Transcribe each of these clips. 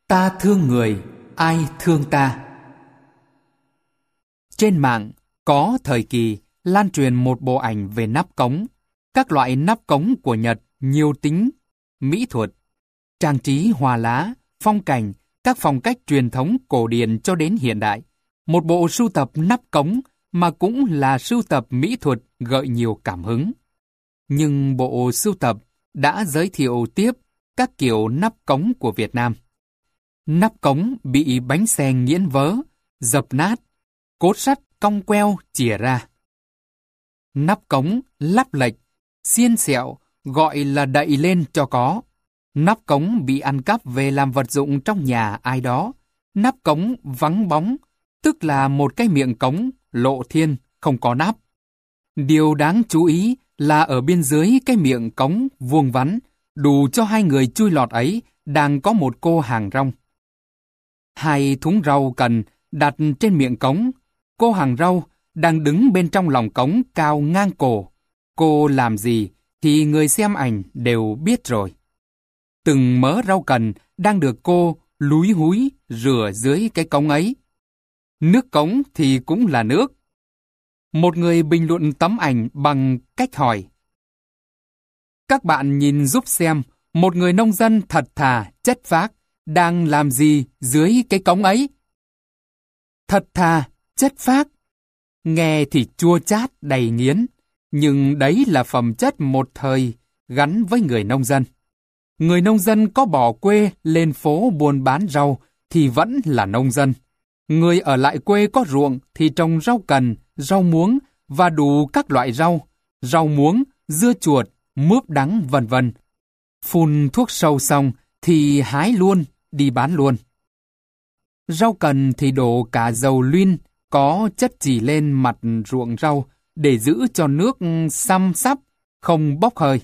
Ta thương người, ai thương ta? Trên mạng có thời kỳ lan truyền một bộ ảnh về nắp cống. Các loại nắp cống của Nhật nhiều tính mỹ thuật, trang trí hoa lá, phong cảnh, các phong cách truyền thống cổ điển cho đến hiện đại. Một bộ sưu tập nắp cống mà cũng là sưu tập mỹ thuật gợi nhiều cảm hứng. Nhưng bộ sưu tập đã giới thiệu tiếp các kiểu nắp cống của Việt Nam. Nắp cống bị bánh xe nghiến vớ, dập nát, cốt sắt cong queo chìa ra. Nắp cống lắp lệch, xiên xẹo, gọi là đậy lên cho có. Nắp cống bị ăn cắp về làm vật dụng trong nhà ai đó. Nắp cống vắng bóng, tức là một cái miệng cống lộ thiên, không có nắp. Điều đáng chú ý là ở bên dưới cái miệng cống vuông vắn, đủ cho hai người chui lọt ấy, đang có một cô hàng rong. Hai thúng rau cần đặt trên miệng cống. Cô hàng rau đang đứng bên trong lòng cống cao ngang cổ. Cô làm gì thì người xem ảnh đều biết rồi. Từng mớ rau cần đang được cô lúi húi rửa dưới cái cống ấy. Nước cống thì cũng là nước. Một người bình luận tấm ảnh bằng cách hỏi: các bạn nhìn giúp xem, một người nông dân thật thà, chất phác, đang làm gì dưới cái cống ấy? Thật thà, chất phác. Nghe thì chua chát đầy nghiến, nhưng đấy là phẩm chất một thời gắn với người nông dân. Người nông dân có bỏ quê lên phố buôn bán rau thì vẫn là nông dân. Người ở lại quê có ruộng thì trồng rau cần, rau muống và đủ các loại rau muống, dưa chuột, mướp đắng vân vân. Phun thuốc sâu xong thì hái luôn, đi bán luôn. Rau cần thì đổ cả dầu luyên có chất chì lên mặt ruộng rau để giữ cho nước xăm xắp, không bốc hơi.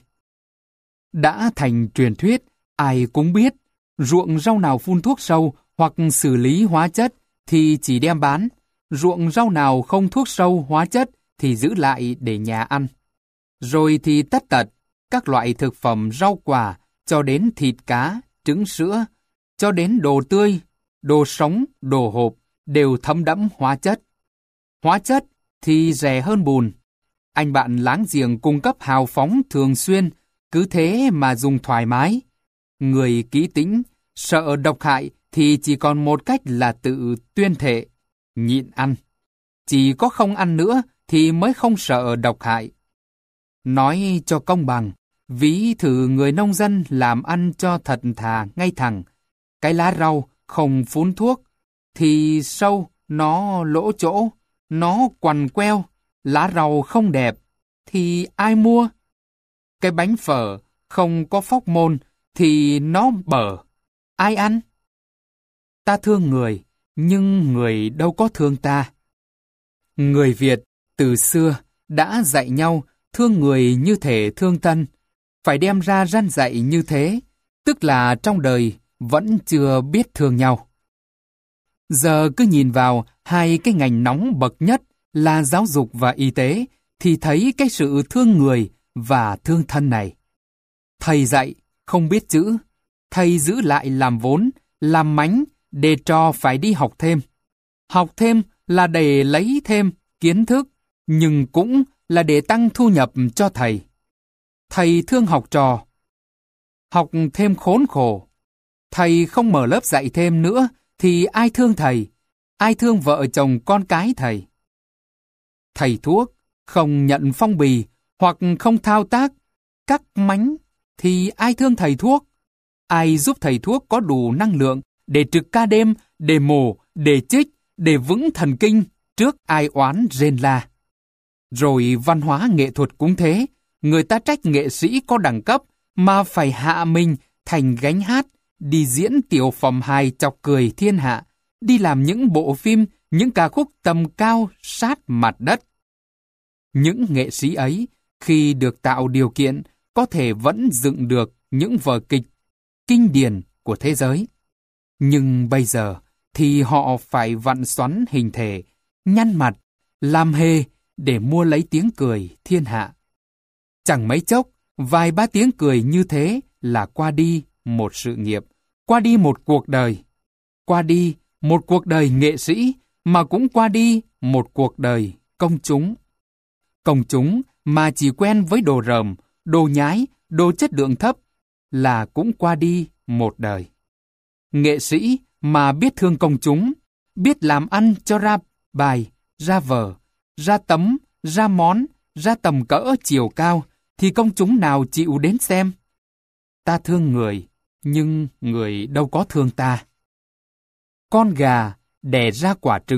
Đã thành truyền thuyết, ai cũng biết, ruộng rau nào phun thuốc sâu hoặc xử lý hóa chất thì chỉ đem bán, ruộng rau nào không thuốc sâu hóa chất thì giữ lại để nhà ăn. Rồi thì tất tật, các loại thực phẩm rau quả, cho đến thịt cá, trứng sữa, cho đến đồ tươi, đồ sống, đồ hộp, đều thấm đẫm hóa chất. Hóa chất thì rẻ hơn bùn. Anh bạn láng giềng cung cấp hào phóng thường xuyên, cứ thế mà dùng thoải mái. Người kỹ tính, sợ độc hại thì chỉ còn một cách là tự tuyên thệ, nhịn ăn. Chỉ có không ăn nữa thì mới không sợ độc hại. Nói cho công bằng, ví thử người nông dân làm ăn cho thật thà ngay thẳng. Cái lá rau không phun thuốc thì sâu nó lỗ chỗ, nó quằn queo, lá rau không đẹp thì ai mua? Cái bánh phở không có phóc môn thì nó bở, ai ăn? Ta thương người, nhưng người đâu có thương ta. Người Việt từ xưa đã dạy nhau thương người như thể thương thân, phải đem ra răn dạy như thế, tức là trong đời vẫn chưa biết thương nhau. Giờ cứ nhìn vào hai cái ngành nóng bậc nhất là giáo dục và y tế, thì thấy cái sự thương người và thương thân này. Thầy dạy không biết chữ, thầy giữ lại làm vốn, làm mánh để trò phải đi học thêm. Học thêm là để lấy thêm kiến thức, nhưng cũng là để tăng thu nhập cho thầy. Thầy thương học trò, học thêm khốn khổ. Thầy không mở lớp dạy thêm nữa thì ai thương thầy, ai thương vợ chồng con cái thầy. Thầy thuốc không nhận phong bì hoặc không thao tác cắt mánh thì ai thương thầy thuốc, ai giúp thầy thuốc có đủ năng lượng để trực ca đêm, để mổ, để chích, để vững thần kinh trước ai oán rên la. Rồi văn hóa nghệ thuật cũng thế, người ta trách nghệ sĩ có đẳng cấp mà phải hạ mình thành gánh hát, đi diễn tiểu phẩm hài chọc cười thiên hạ, đi làm những bộ phim, những ca khúc tầm cao sát mặt đất. Những nghệ sĩ ấy, khi được tạo điều kiện, có thể vẫn dựng được những vở kịch kinh điển của thế giới. Nhưng bây giờ thì họ phải vặn xoắn hình thể, nhăn mặt, làm hề để mua lấy tiếng cười thiên hạ. Chẳng mấy chốc, vài ba tiếng cười như thế là qua đi một sự nghiệp, qua đi một cuộc đời. qua đi một cuộc đời nghệ sĩ, mà cũng qua đi một cuộc đời công chúng. Công chúng mà chỉ quen với đồ rờm, đồ nhái, đồ chất lượng thấp là cũng qua đi một đời. Nghệ sĩ mà biết thương công chúng, biết làm ăn cho ra bài, ra vở, ra tấm, ra món, ra tầm cỡ chiều cao, thì công chúng nào chịu đến xem? Ta thương người, nhưng người đâu có thương ta. Con gà đẻ ra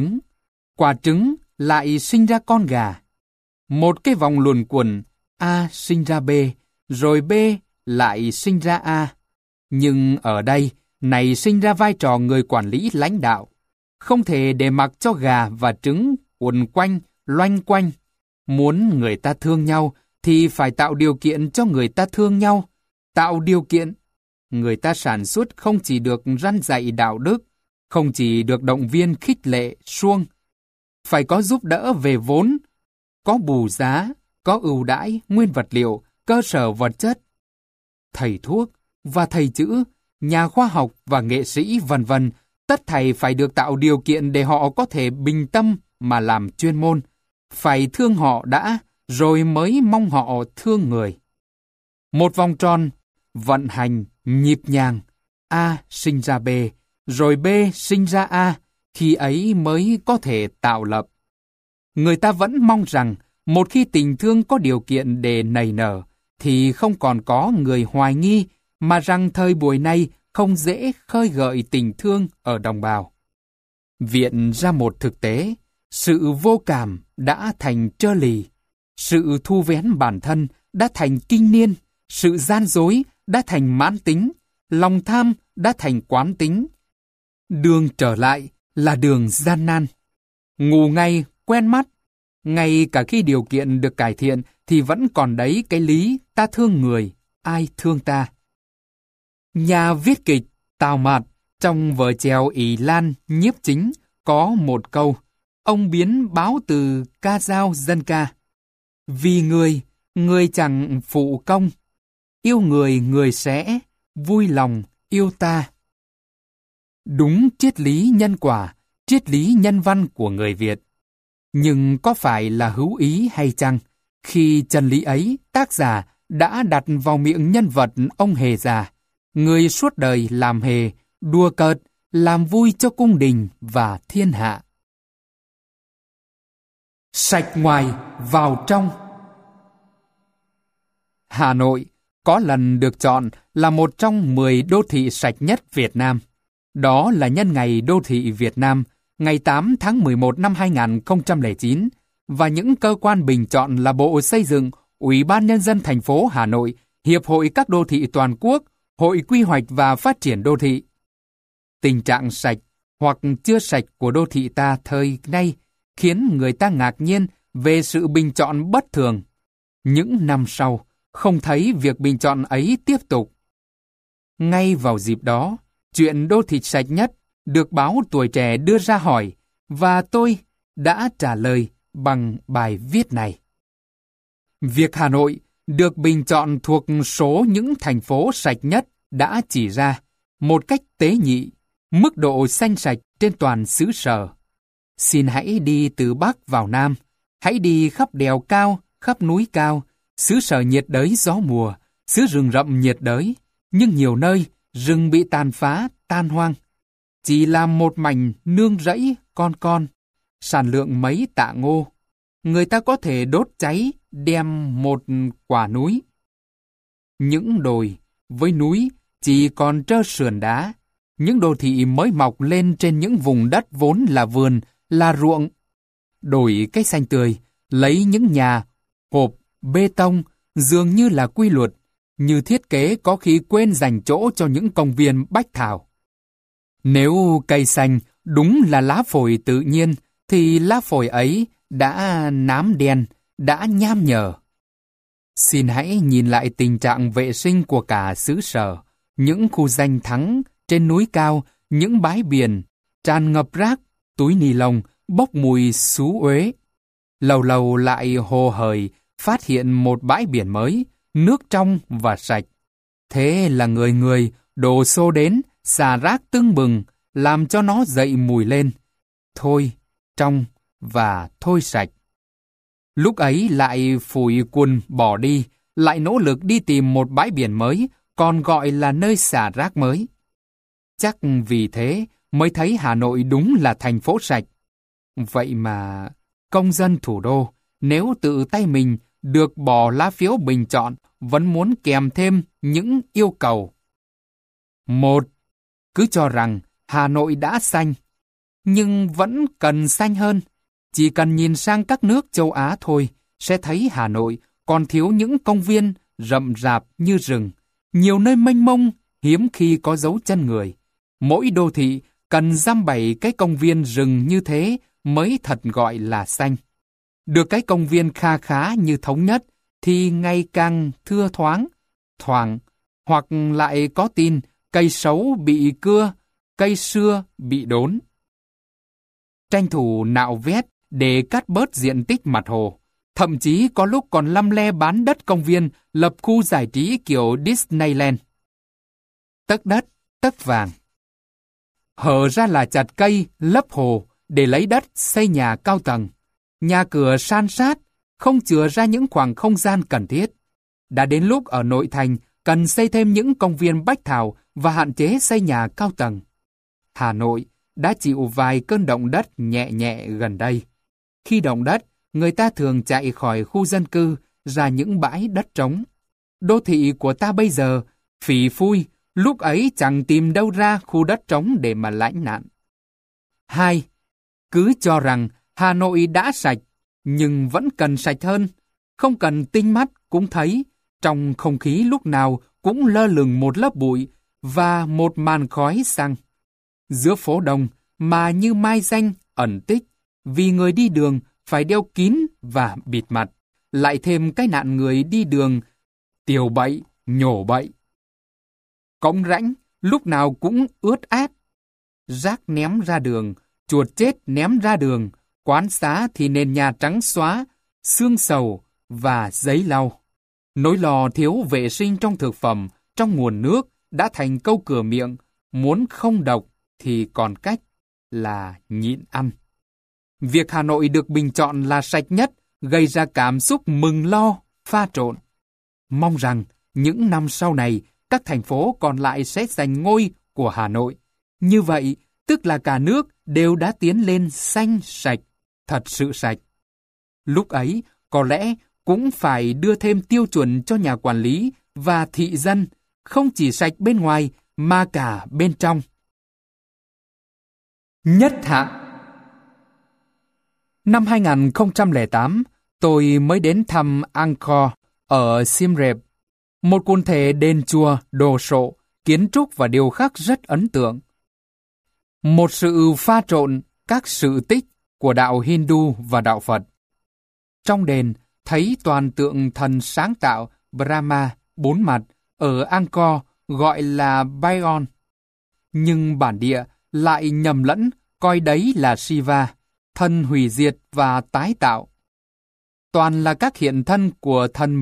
quả trứng lại sinh ra con gà. Một cái vòng luẩn quẩn, A sinh ra B, rồi B lại sinh ra A. Nhưng ở đây, này sinh ra vai trò người quản lý lãnh đạo. Không thể để mặc cho gà và trứng quần quanh, loanh quanh. Muốn người ta thương nhau, thì phải tạo điều kiện cho người ta thương nhau. Tạo điều kiện. Người ta sản xuất không chỉ được răn dạy đạo đức, không chỉ được động viên khích lệ, suông. Phải có giúp đỡ về vốn, có bù giá, có ưu đãi, nguyên vật liệu, cơ sở vật chất. Thầy thuốc và thầy chữ, nhà khoa học và nghệ sĩ vân vân, tất thảy phải được tạo điều kiện để họ có thể bình tâm mà làm chuyên môn. Phải thương họ đã, rồi mới mong họ thương người. Một vòng tròn, vận hành, nhịp nhàng, A sinh ra B, rồi B sinh ra A, khi ấy mới có thể tạo lập. Người ta vẫn mong rằng, một khi tình thương có điều kiện để nảy nở, thì không còn có người hoài nghi, mà rằng thời buổi này không dễ khơi gợi tình thương ở đồng bào. Viện ra một thực tế, sự vô cảm đã thành trơ lì, sự thu vén bản thân đã thành kinh niên, sự gian dối đã thành mãn tính, lòng tham đã thành quán tính. Đường trở lại là đường gian nan. Ngủ ngay, quen mắt. Ngay cả khi điều kiện được cải thiện thì vẫn còn đấy cái lý ta thương người, ai thương ta. Nhà viết kịch Tào Mạt trong vở chèo Ỷ Lan nhiếp chính có một câu, ông biến báo từ ca dao dân ca. Vì người, người chẳng phụ công, yêu người, người sẽ vui lòng yêu ta. Đúng triết lý nhân quả, triết lý nhân văn của người Việt. Nhưng có phải là hữu ý hay chăng, khi chân lý ấy tác giả đã đặt vào miệng nhân vật ông hề già, người suốt đời làm hề, đùa cợt, làm vui cho cung đình và thiên hạ. Sạch ngoài vào trong. Hà Nội có lần được chọn là một trong 10 đô thị sạch nhất Việt Nam. Đó là nhân ngày Đô thị Việt Nam, ngày 8 tháng 11 năm 2009, và những cơ quan bình chọn là Bộ Xây dựng, Ủy ban Nhân dân thành phố Hà Nội, Hiệp hội các đô thị toàn quốc, Hội Quy hoạch và Phát triển đô thị. Tình trạng sạch hoặc chưa sạch của đô thị ta thời nay khiến người ta ngạc nhiên về sự bình chọn bất thường. Những năm sau, không thấy việc bình chọn ấy tiếp tục. Ngay vào dịp đó, chuyện đô thị sạch nhất được báo Tuổi Trẻ đưa ra hỏi, và tôi đã trả lời bằng bài viết này. Việc Hà Nội được bình chọn thuộc số những thành phố sạch nhất đã chỉ ra, một cách tế nhị, mức độ xanh sạch trên toàn xứ sở. Xin hãy đi từ Bắc vào Nam, hãy đi khắp đèo cao, khắp núi cao, xứ sở nhiệt đới gió mùa, xứ rừng rậm nhiệt đới, nhưng nhiều nơi rừng bị tàn phá, tan hoang. Chỉ làm một mảnh nương rẫy con, sản lượng mấy tạ ngô. Người ta có thể đốt cháy, đem một quả núi. Những đồi với núi chỉ còn trơ sườn đá. Những đô thị mới mọc lên trên những vùng đất vốn là vườn, là ruộng. Đổi cái xanh tươi, lấy những nhà, hộp, bê tông, dường như là quy luật, như thiết kế có khi quên dành chỗ cho những công viên bách thảo. Nếu cây xanh đúng là lá phổi tự nhiên, thì lá phổi ấy đã nám đen, đã nham nhở. Xin hãy nhìn lại tình trạng vệ sinh của cả xứ sở, những khu danh thắng trên núi cao, những bãi biển, tràn ngập rác, túi ni lông, bốc mùi xú uế. Lâu lâu lại hồ hởi phát hiện một bãi biển mới, nước trong và sạch. Thế là người người đổ xô đến, xả rác tưng bừng, làm cho nó dậy mùi lên. Thôi, trong và thôi sạch. Lúc ấy lại phủi quần bỏ đi, lại nỗ lực đi tìm một bãi biển mới, còn gọi là nơi xả rác mới. Chắc vì thế mới thấy Hà Nội đúng là thành phố sạch. Vậy mà, công dân thủ đô, nếu tự tay mình được bỏ lá phiếu bình chọn, vẫn muốn kèm thêm những yêu cầu. 1. Cứ cho rằng Hà Nội đã xanh, nhưng vẫn cần xanh hơn. Chỉ cần nhìn sang các nước châu Á thôi, sẽ thấy Hà Nội còn thiếu những công viên rậm rạp như rừng, nhiều nơi mênh mông, hiếm khi có dấu chân người. Mỗi đô thị cần dăm bảy cái công viên rừng như thế mới thật gọi là xanh. Được cái công viên kha khá như Thống Nhất thì ngày càng thưa thoảng, hoặc lại có tin cây xấu bị cưa, cây xưa bị đốn. Tranh thủ nạo vét để cắt bớt diện tích mặt hồ. Thậm chí có lúc còn lăm le bán đất công viên, lập khu giải trí kiểu Disneyland. Tấc đất, tấc vàng. Hở ra là chặt cây, lấp hồ để lấy đất xây nhà cao tầng. Nhà cửa san sát, không chừa ra những khoảng không gian cần thiết. Đã đến lúc ở nội thành cần xây thêm những công viên bách thảo và hạn chế xây nhà cao tầng. Hà Nội đã chịu vài cơn động đất nhẹ nhẹ gần đây. Khi động đất, người ta thường chạy khỏi khu dân cư ra những bãi đất trống. Đô thị của ta bây giờ phì phui, lúc ấy chẳng tìm đâu ra khu đất trống để mà lãnh nạn. 2. Cứ cho rằng Hà Nội đã sạch, nhưng vẫn cần sạch hơn. Không cần tinh mắt cũng thấy, trong không khí lúc nào cũng lơ lửng một lớp bụi và một màn khói xăng. Giữa phố đông mà như mai danh ẩn tích, vì người đi đường phải đeo kín và bịt mặt, lại thêm cái nạn người đi đường tiều bậy, nhổ bậy. Cống rãnh lúc nào cũng ướt át, rác ném ra đường, chuột chết ném ra đường, quán xá thì nền nhà trắng xóa, xương sầu và giấy lau. Nỗi lo thiếu vệ sinh trong thực phẩm, trong nguồn nước đã thành câu cửa miệng, muốn không độc thì còn cách là nhịn ăn. Việc Hà Nội được bình chọn là sạch nhất gây ra cảm xúc mừng lo, pha trộn. Mong rằng những năm sau này, các thành phố còn lại sẽ giành ngôi của Hà Nội. Như vậy, tức là cả nước đều đã tiến lên xanh sạch, thật sự sạch. Lúc ấy, có lẽ cũng phải đưa thêm tiêu chuẩn cho nhà quản lý và thị dân, không chỉ sạch bên ngoài mà cả bên trong. Nhất hạng. Năm 2008, tôi mới đến thăm Angkor ở Siem Reap, một quần thể đền chùa đồ sộ, kiến trúc và điêu khắc rất ấn tượng. Một sự pha trộn các sự tích của đạo Hindu và đạo Phật. Trong đền, thấy toàn tượng thần sáng tạo Brahma bốn mặt ở Angkor gọi là Bayon. Nhưng bản địa lại nhầm lẫn coi đấy là Shiva, thần hủy diệt và tái tạo. Toàn là các hiện thân của thần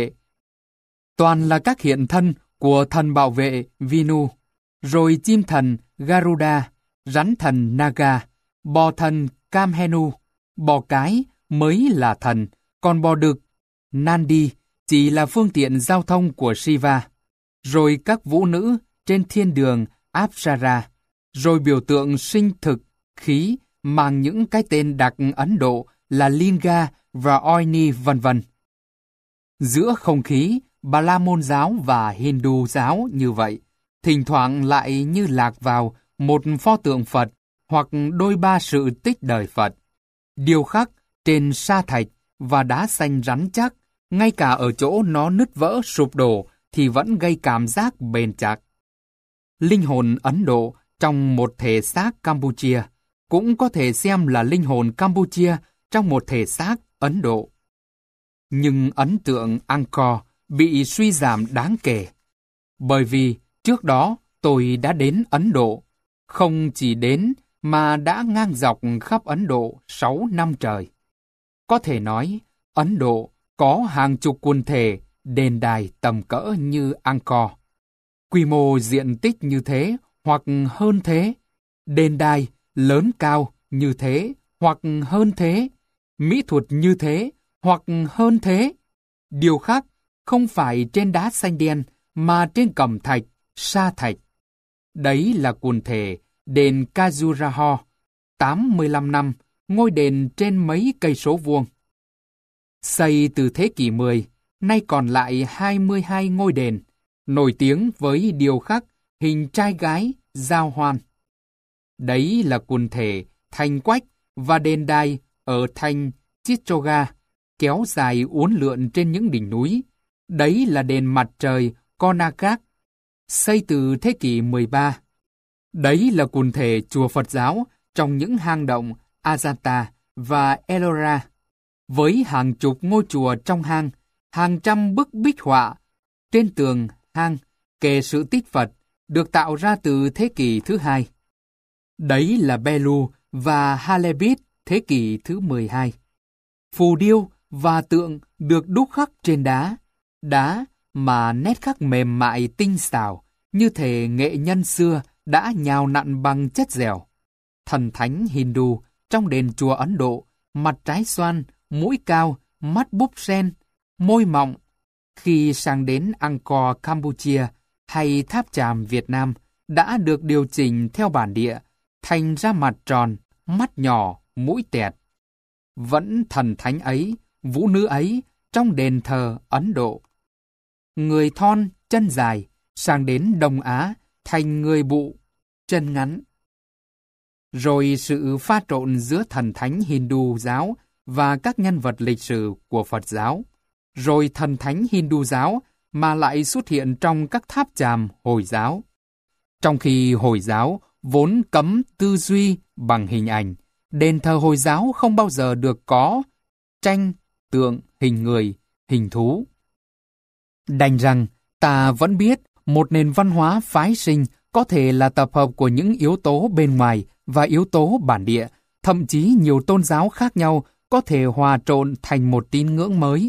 bảo vệ Vinu, rồi chim thần Garuda, rắn thần Naga, bò thần Kamhenu, bò cái mới là thần, còn bò đực Nandi chỉ là phương tiện giao thông của Shiva, rồi các vũ nữ trên thiên đường Apsara, rồi biểu tượng sinh thực, khí mang những cái tên đặc Ấn Độ là Linga và Oini vân vân. Giữa không khí Bà La Môn giáo và Hindu giáo như vậy, thỉnh thoảng lại như lạc vào một pho tượng Phật hoặc đôi ba sự tích đời Phật, điêu khắc trên sa thạch và đá xanh rắn chắc, ngay cả ở chỗ nó nứt vỡ sụp đổ thì vẫn gây cảm giác bền chặt. Linh hồn Ấn Độ trong một thể xác Campuchia cũng có thể xem là linh hồn Campuchia trong một thể xác Ấn Độ. Nhưng ấn tượng Angkor bị suy giảm đáng kể. Bởi vì trước đó tôi đã đến Ấn Độ, không chỉ đến mà đã ngang dọc khắp Ấn Độ 6 năm trời. Có thể nói, Ấn Độ có hàng chục quần thể, đền đài tầm cỡ như Angkor. Quy mô diện tích như thế hoặc hơn thế, Đền đài lớn cao như thế hoặc hơn thế, mỹ thuật như thế hoặc hơn thế. Điều khác không phải trên đá xanh đen mà trên cẩm thạch, sa thạch. Đấy là quần thể đền Khajuraho, 85 năm, ngôi đền trên mấy cây số vuông. Xây từ thế kỷ 10, nay còn lại 22 ngôi đền, nổi tiếng với điêu khắc hình trai gái giao hoan. Đấy là quần thể thành quách và đền đài ở thành Chittagong, kéo dài uốn lượn trên những đỉnh núi. Đấy là đền mặt trời Konark, xây từ thế kỷ 13. Đấy là quần thể chùa Phật giáo trong những hang động Ajanta và Ellora, với hàng chục ngôi chùa trong hang, hàng trăm bức bích họa trên tường hang kể sự tích Phật được tạo ra từ thế kỷ thứ hai. Đấy là Belu và Halebit thế kỷ thứ 12. Phù điêu và tượng được đúc khắc trên đá mà nét khắc mềm mại tinh xảo, như thể nghệ nhân xưa đã nhào nặn bằng chất dẻo. Thần thánh Hindu trong đền chùa Ấn Độ, mặt trái xoan, mũi cao, mắt búp sen, môi mọng. Khi sang đến Angkor Campuchia hay Tháp Chàm Việt Nam đã được điều chỉnh theo bản địa, thành ra mặt tròn, mắt nhỏ, mũi tẹt. Vẫn thần thánh ấy, vũ nữ ấy trong đền thờ Ấn Độ. Người thon, chân dài, sang đến Đông Á, thành người bụ, chân ngắn. Rồi sự pha trộn giữa thần thánh Hindu giáo và các nhân vật lịch sử của Phật giáo. Rồi thần thánh Hindu giáo mà lại xuất hiện trong các tháp chàm Hồi giáo. Trong khi Hồi giáo vốn cấm tư duy bằng hình ảnh, đền thờ Hồi giáo không bao giờ được có tranh, tượng, hình người, hình thú. Đành rằng ta vẫn biết một nền văn hóa phái sinh có thể là tập hợp của những yếu tố bên ngoài và yếu tố bản địa, thậm chí nhiều tôn giáo khác nhau có thể hòa trộn thành một tín ngưỡng mới.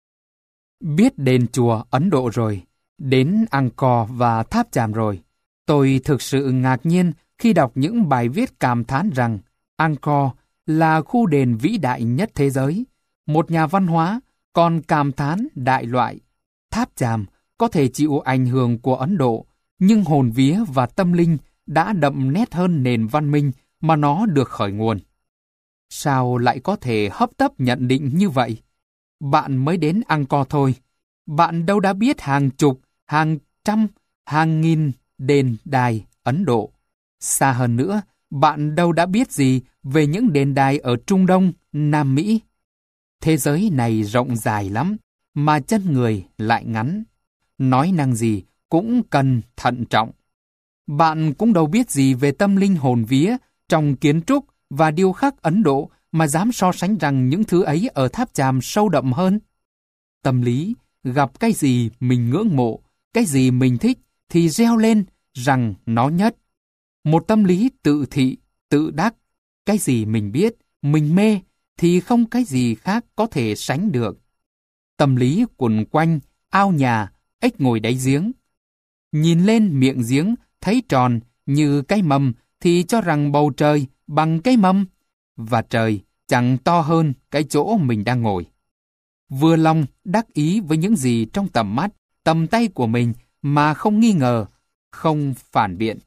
Biết đền chùa Ấn Độ rồi, đến Angkor và Tháp Chàm rồi, tôi thực sự ngạc nhiên khi đọc những bài viết cảm thán rằng Angkor là khu đền vĩ đại nhất thế giới. Một nhà văn hóa còn cảm thán đại loại. Tháp Chàm có thể chịu ảnh hưởng của Ấn Độ, nhưng hồn vía và tâm linh đã đậm nét hơn nền văn minh mà nó được khởi nguồn. Sao lại có thể hấp tấp nhận định như vậy? Bạn mới đến Angkor thôi. Bạn đâu đã biết hàng chục, hàng trăm, hàng nghìn đền đài Ấn Độ. Xa hơn nữa, bạn đâu đã biết gì về những đền đài ở Trung Đông, Nam Mỹ. Thế giới này rộng dài lắm, mà chân người lại ngắn. Nói năng gì cũng cần thận trọng. Bạn cũng đâu biết gì về tâm linh hồn vía trong kiến trúc và điêu khắc Ấn Độ mà dám so sánh rằng những thứ ấy ở Tháp Chàm sâu đậm hơn. Tâm lý, gặp cái gì mình ngưỡng mộ, cái gì mình thích thì reo lên rằng nó nhất. Một tâm lý tự thị, tự đắc, cái gì mình biết, mình mê thì không cái gì khác có thể sánh được. Tâm lý quần quanh, ao nhà, ếch ngồi đáy giếng. Nhìn lên miệng giếng thấy tròn như cái mâm thì cho rằng bầu trời bằng cái mâm, và trời chẳng to hơn cái chỗ mình đang ngồi. Vừa lòng đắc ý với những gì trong tầm mắt, tầm tay của mình mà không nghi ngờ, không phản biện.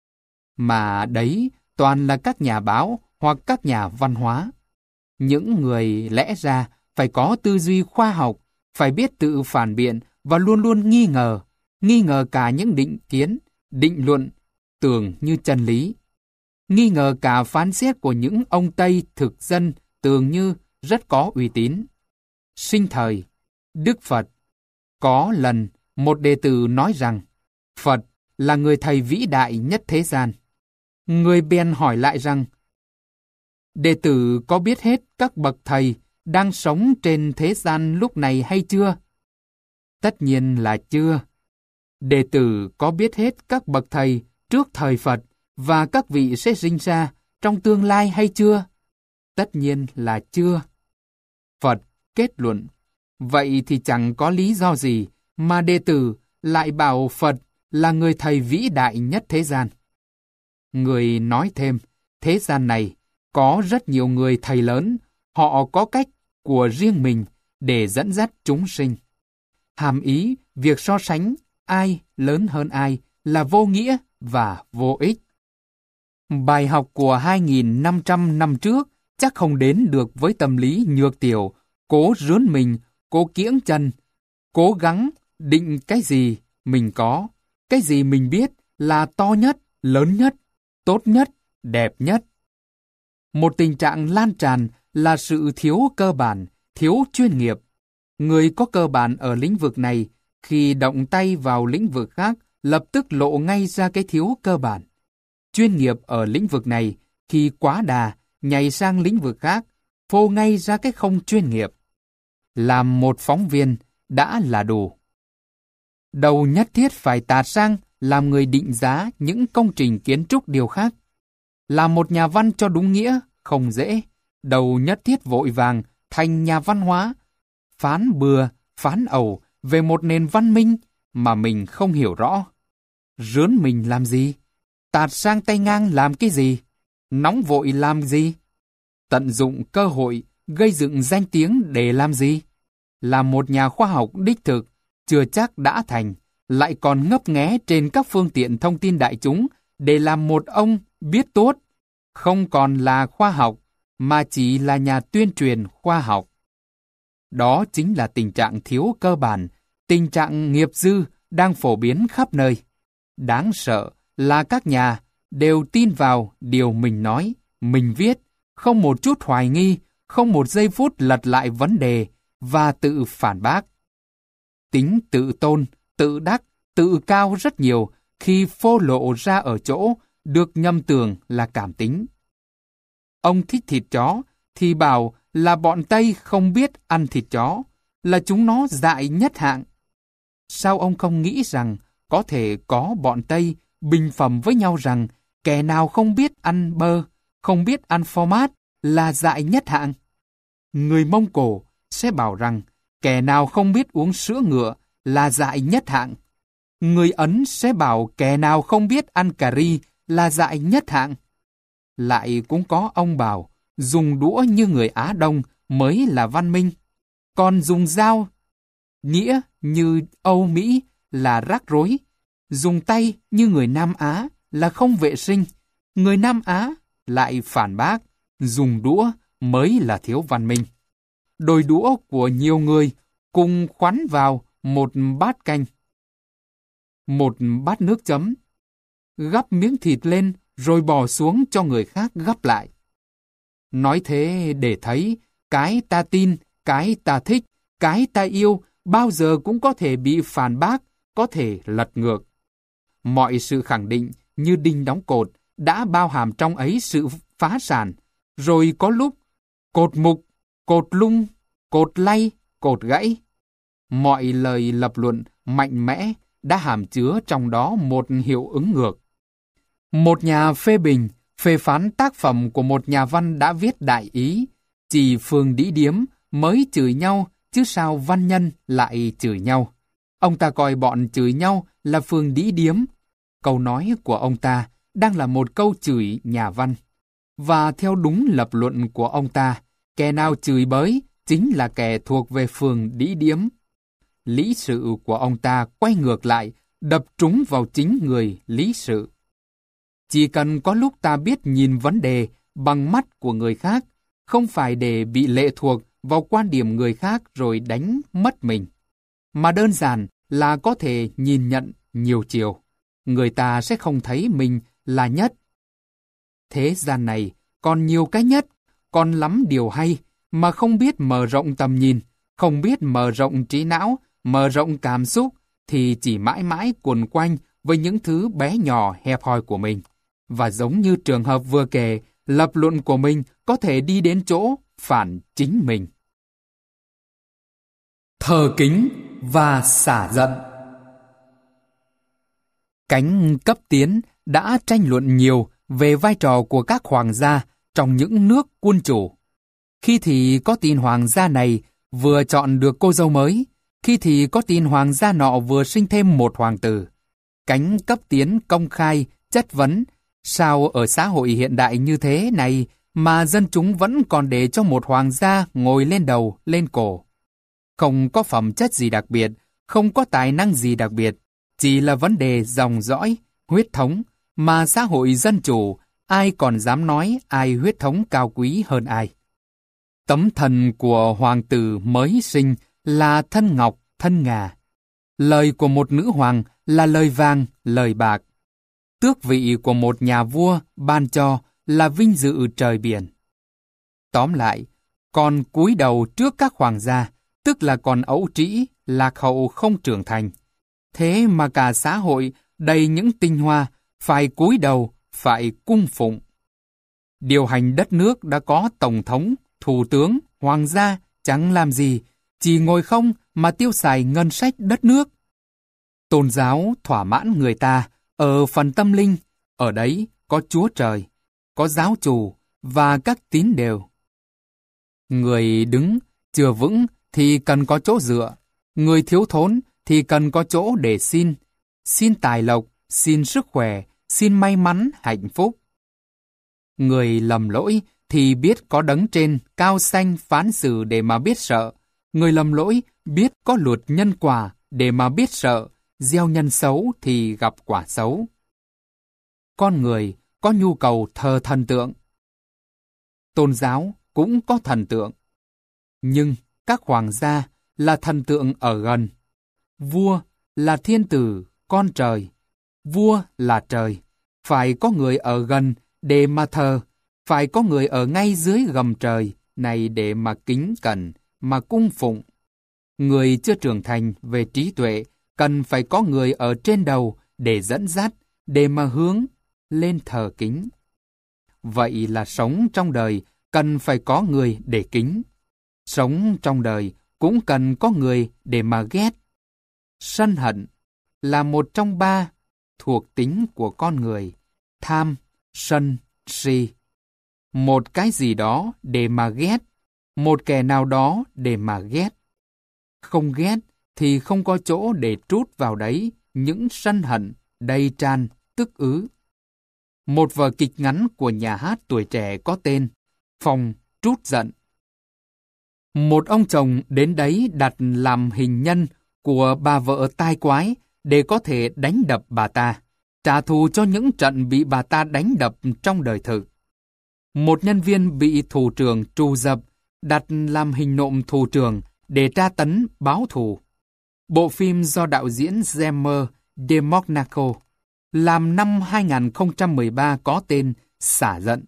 Mà đấy toàn là các nhà báo hoặc các nhà văn hóa. Những người lẽ ra phải có tư duy khoa học, phải biết tự phản biện và luôn luôn nghi ngờ cả những định kiến, định luận, tưởng như chân lý. Nghi ngờ cả phán xét của những ông Tây thực dân tưởng như rất có uy tín. Sinh thời, Đức Phật có lần một đệ tử nói rằng Phật là người thầy vĩ đại nhất thế gian. Người bèn hỏi lại rằng đệ tử có biết hết các bậc thầy đang sống trên thế gian lúc này hay chưa? Tất nhiên là chưa. Đệ tử có biết hết các bậc thầy trước thời Phật và các vị sẽ sinh ra trong tương lai hay chưa? Tất nhiên là chưa. Phật kết luận, vậy thì chẳng có lý do gì mà đệ tử lại bảo Phật là người thầy vĩ đại nhất thế gian. Người nói thêm, thế gian này có rất nhiều người thầy lớn, họ có cách của riêng mình để dẫn dắt chúng sinh. Hàm ý việc so sánh ai lớn hơn ai là vô nghĩa và vô ích. Bài học của 2.500 năm trước chắc không đến được với tâm lý nhược tiểu, cố rướn mình, cố kiễng chân, cố gắng định cái gì mình có, cái gì mình biết là to nhất, lớn nhất, tốt nhất, đẹp nhất. Một tình trạng lan tràn là sự thiếu cơ bản, thiếu chuyên nghiệp. Người có cơ bản ở lĩnh vực này, khi động tay vào lĩnh vực khác, lập tức lộ ngay ra cái thiếu cơ bản. Chuyên nghiệp ở lĩnh vực này, khi quá đà, nhảy sang lĩnh vực khác, phô ngay ra cái không chuyên nghiệp. Làm một phóng viên đã là đủ. Đầu nhất thiết phải tạt sang làm người định giá những công trình kiến trúc điều khác. Làm một nhà văn cho đúng nghĩa không dễ, đầu nhất thiết vội vàng thành nhà văn hóa, phán bừa, phán ẩu về một nền văn minh mà mình không hiểu rõ. Rướn mình làm gì? Tạt sang tay ngang làm cái gì? Nóng vội làm gì? Tận dụng cơ hội gây dựng danh tiếng để làm gì? Là một nhà khoa học đích thực, chưa chắc đã thành, lại còn ngấp nghé trên các phương tiện thông tin đại chúng để làm một ông biết tốt, không còn là khoa học, mà chỉ là nhà tuyên truyền khoa học. Đó chính là tình trạng thiếu cơ bản, tình trạng nghiệp dư đang phổ biến khắp nơi. Đáng sợ là các nhà đều tin vào điều mình nói, mình viết, không một chút hoài nghi, không một giây phút lật lại vấn đề và tự phản bác. Tính tự tôn, tự đắc, tự cao rất nhiều khi phô lộ ra ở chỗ được nhầm tưởng là cảm tính. Ông thích thịt chó thì bảo là bọn Tây không biết ăn thịt chó, là chúng nó dại nhất hạng. Sao ông không nghĩ rằng có thể có bọn Tây bình phẩm với nhau rằng kẻ nào không biết ăn bơ, không biết ăn phô mát là dại nhất hạng? Người Mông Cổ sẽ bảo rằng kẻ nào không biết uống sữa ngựa là dại nhất hạng. Người Ấn sẽ bảo kẻ nào không biết ăn cà ri là dại nhất hạng. Lại cũng có ông bảo dùng đũa như người Á Đông mới là văn minh, còn dùng dao nghĩa như Âu Mỹ là rắc rối, dùng tay như người Nam Á là không vệ sinh. Người Nam Á lại phản bác dùng đũa mới là thiếu văn minh. Đôi đũa của nhiều người cùng khoắn vào một bát canh, một bát nước chấm, gắp miếng thịt lên rồi bỏ xuống cho người khác gắp lại. Nói thế để thấy cái ta tin, cái ta thích, cái ta yêu bao giờ cũng có thể bị phản bác, có thể lật ngược. Mọi sự khẳng định như đinh đóng cột đã bao hàm trong ấy sự phá sản, rồi có lúc cột mục, cột lung, cột lay, cột gãy. Mọi lời lập luận mạnh mẽ đã hàm chứa trong đó một hiệu ứng ngược. Một nhà phê bình, phê phán tác phẩm của một nhà văn đã viết đại ý, chỉ phường đĩ điếm mới chửi nhau, chứ sao văn nhân lại chửi nhau. Ông ta coi bọn chửi nhau là phường đĩ điếm. Câu nói của ông ta đang là một câu chửi nhà văn. Và theo đúng lập luận của ông ta, kẻ nào chửi bới chính là kẻ thuộc về phường đĩ điếm. Lý sự của ông ta quay ngược lại, đập trúng vào chính người lý sự. Chỉ cần có lúc ta biết nhìn vấn đề bằng mắt của người khác, không phải để bị lệ thuộc vào quan điểm người khác rồi đánh mất mình, mà đơn giản là có thể nhìn nhận nhiều chiều, người ta sẽ không thấy mình là nhất. Thế gian này còn nhiều cái nhất, còn lắm điều hay, mà không biết mở rộng tầm nhìn, không biết mở rộng trí não, mở rộng cảm xúc, thì chỉ mãi mãi quần quanh với những thứ bé nhỏ hẹp hòi của mình. Và giống như trường hợp vừa kể, lập luận của mình có thể đi đến chỗ phản chính mình. Thờ kính và xả giận. Cánh cấp tiến đã tranh luận nhiều về vai trò của các hoàng gia trong những nước quân chủ. Khi thì có tin hoàng gia này vừa chọn được cô dâu mới, khi thì có tin hoàng gia nọ vừa sinh thêm một hoàng tử. Cánh cấp tiến công khai, chất vấn, Sao ở xã hội hiện đại như thế này mà dân chúng vẫn còn để cho một hoàng gia ngồi lên đầu, lên cổ? Không có phẩm chất gì đặc biệt, không có tài năng gì đặc biệt, chỉ là vấn đề dòng dõi, huyết thống, mà xã hội dân chủ, ai còn dám nói ai huyết thống cao quý hơn ai. Tấm thần của hoàng tử mới sinh là thân ngọc, thân ngà. Lời của một nữ hoàng là lời vàng, lời bạc. Tước vị của một nhà vua ban cho là vinh dự trời biển. Tóm lại, còn cúi đầu trước các hoàng gia, tức là còn ấu trĩ, lạc hậu không trưởng thành. Thế mà cả xã hội đầy những tinh hoa, phải cúi đầu, phải cung phụng. Điều hành đất nước đã có tổng thống, thủ tướng, hoàng gia, chẳng làm gì, chỉ ngồi không mà tiêu xài ngân sách đất nước. Tôn giáo thỏa mãn người ta ở phần tâm linh, ở đấy có Chúa Trời, có giáo chủ và các tín đều. Người đứng chưa vững thì cần có chỗ dựa, người thiếu thốn thì cần có chỗ để xin tài lộc, xin sức khỏe, xin may mắn, hạnh phúc. Người lầm lỗi thì biết có đấng trên cao xanh phán xử để mà biết sợ. Người lầm lỗi biết có luật nhân quả để mà biết sợ, gieo nhân xấu thì gặp quả xấu. Con người có nhu cầu thờ thần tượng. Tôn giáo cũng có thần tượng. Nhưng các hoàng gia là thần tượng ở gần. Vua là thiên tử, con trời. Vua là trời. Phải có người ở gần để mà thờ. Phải có người ở ngay dưới gầm trời này để mà kính cẩn, mà cung phụng. Người chưa trưởng thành về trí tuệ cần phải có người ở trên đầu để dẫn dắt, để mà hướng lên thờ kính. Vậy là sống trong đời cần phải có người để kính. Sống trong đời cũng cần có người để mà ghét. Sân hận là một trong ba thuộc tính của con người: tham, sân, si. Một cái gì đó để mà ghét, một kẻ nào đó để mà ghét. Không ghét thì không có chỗ để trút vào đấy những sân hận đầy tràn, tức ứ. Một vở kịch ngắn của nhà hát tuổi trẻ có tên Phòng Trút Giận. Một ông chồng đến đấy đặt làm hình nhân của bà vợ tai quái để có thể đánh đập bà ta, trả thù cho những trận bị bà ta đánh đập trong đời thực. Một nhân viên bị thủ trưởng trù dập đặt làm hình nộm thủ trưởng để tra tấn báo thù. Bộ phim do đạo diễn Zemer DeMonaco làm năm 2013 có tên Xả Giận.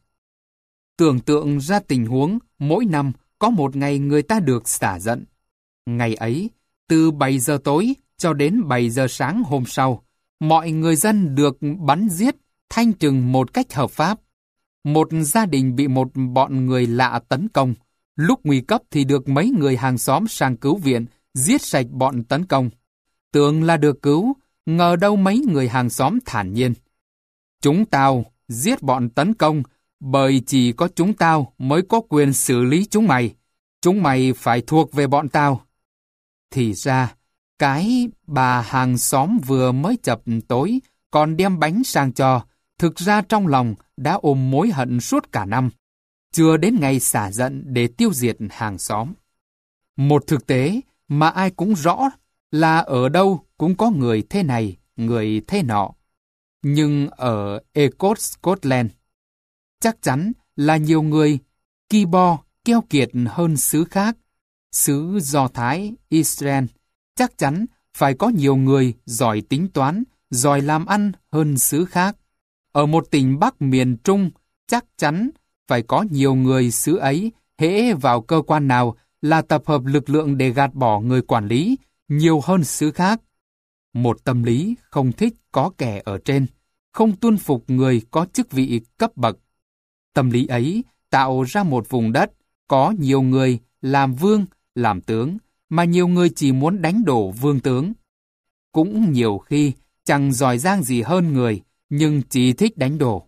Tưởng tượng ra tình huống mỗi năm có một ngày người ta được xả giận. Ngày ấy, từ 7 giờ tối cho đến 7 giờ sáng hôm sau, mọi người dân được bắn giết thanh trừng một cách hợp pháp. Một gia đình bị một bọn người lạ tấn công. Lúc nguy cấp thì được mấy người hàng xóm sang cứu viện, giết sạch bọn tấn công. Tưởng là được cứu, ngờ đâu mấy người hàng xóm thản nhiên: chúng tao giết bọn tấn công bởi chỉ có chúng tao mới có quyền xử lý chúng mày. Chúng mày phải thuộc về bọn tao. Thì ra, cái bà hàng xóm vừa mới chập tối còn đem bánh sang cho, thực ra trong lòng đã ôm mối hận suốt cả năm, chưa đến ngày xả giận để tiêu diệt hàng xóm. Một thực tế mà ai cũng rõ là ở đâu cũng có người thế này, người thế nọ. Nhưng ở Ecot, Scotland, chắc chắn là nhiều người ki bo, keo kiệt hơn xứ khác. Xứ Do Thái, Israel, chắc chắn phải có nhiều người giỏi tính toán, giỏi làm ăn hơn xứ khác. Ở một tỉnh Bắc miền Trung, chắc chắn phải có nhiều người xứ ấy hễ vào cơ quan nào là tập hợp lực lượng để gạt bỏ người quản lý nhiều hơn xứ khác. Một tâm lý không thích có kẻ ở trên, không tuân phục người có chức vị cấp bậc. Tâm lý ấy tạo ra một vùng đất có nhiều người làm vương, làm tướng, mà nhiều người chỉ muốn đánh đổ vương tướng. Cũng nhiều khi chẳng giỏi giang gì hơn người, nhưng chỉ thích đánh đổ.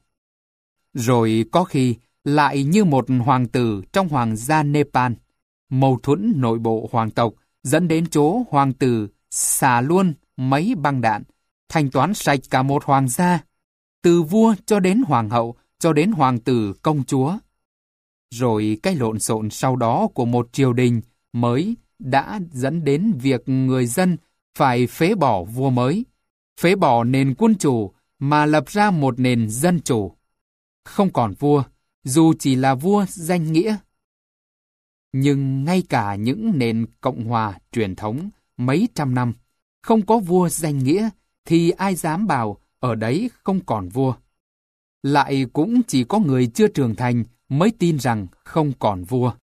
Rồi có khi lại như một hoàng tử trong hoàng gia Nepal, mâu thuẫn nội bộ hoàng tộc dẫn đến chỗ hoàng tử xả luôn mấy băng đạn, thanh toán sạch cả một hoàng gia. từ vua cho đến hoàng hậu, cho đến hoàng tử, công chúa. Rồi cái lộn xộn sau đó của một triều đình mới đã dẫn đến việc người dân phải phế bỏ vua mới, phế bỏ nền quân chủ mà lập ra một nền dân chủ. Không còn vua, dù chỉ là vua danh nghĩa. Nhưng ngay cả những nền cộng hòa truyền thống mấy trăm năm, không có vua danh nghĩa, thì ai dám bảo ở đấy không còn vua. Lại cũng chỉ có người chưa trưởng thành mới tin rằng không còn vua.